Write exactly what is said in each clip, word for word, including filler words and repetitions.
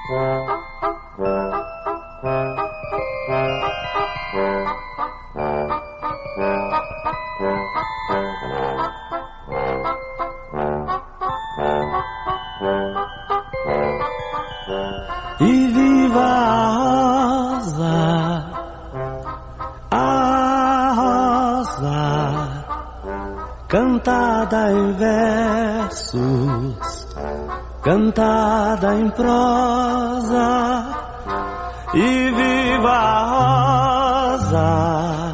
E viva a rosa, a rosa, cantada em versos, cantada em prosa. E viva a rosa,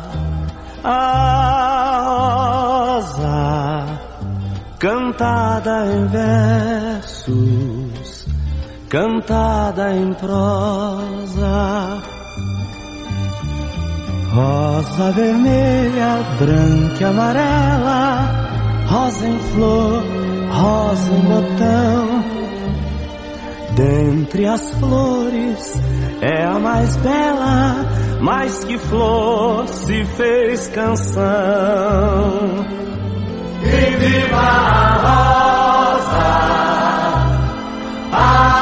a rosa, cantada em versos, cantada em prosa. Rosa vermelha, branca e amarela, rosa em flor, rosa em botão. Dentre as flores é a mais bela, mais que flor se fez canção. E viva a rosa, a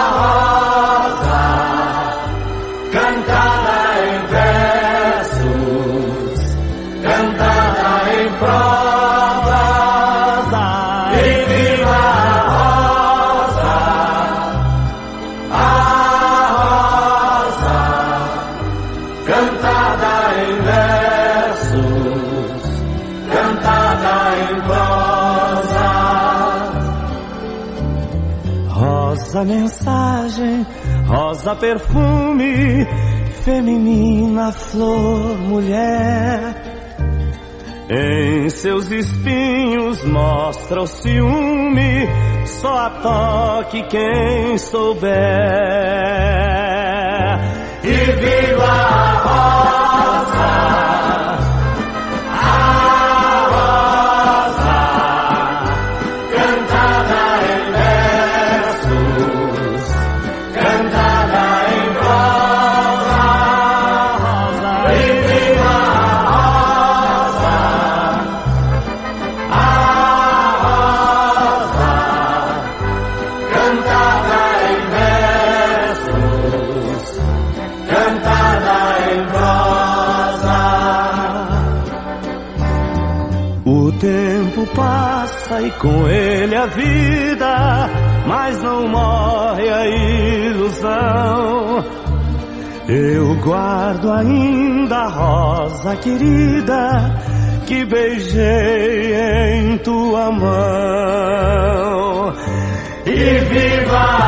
cantada em versos, cantada em prosa. E viva a rosa, a rosa, cantada em versos, cantada em prosa. Rosa mensagem, rosa perfume, feminina flor mulher. Em seus espinhos mostra o ciúme, só a toque quem souber. E viva a rosa, a rosa, cantada em versos, cantada em prosa. E viva a rosa, a rosa, cantada em versos, cantada em prosa. O tempo passa e com ele a vida, mas não morre a ilusão. Eu guardo ainda a rosa querida que beijei em tua mão. E viva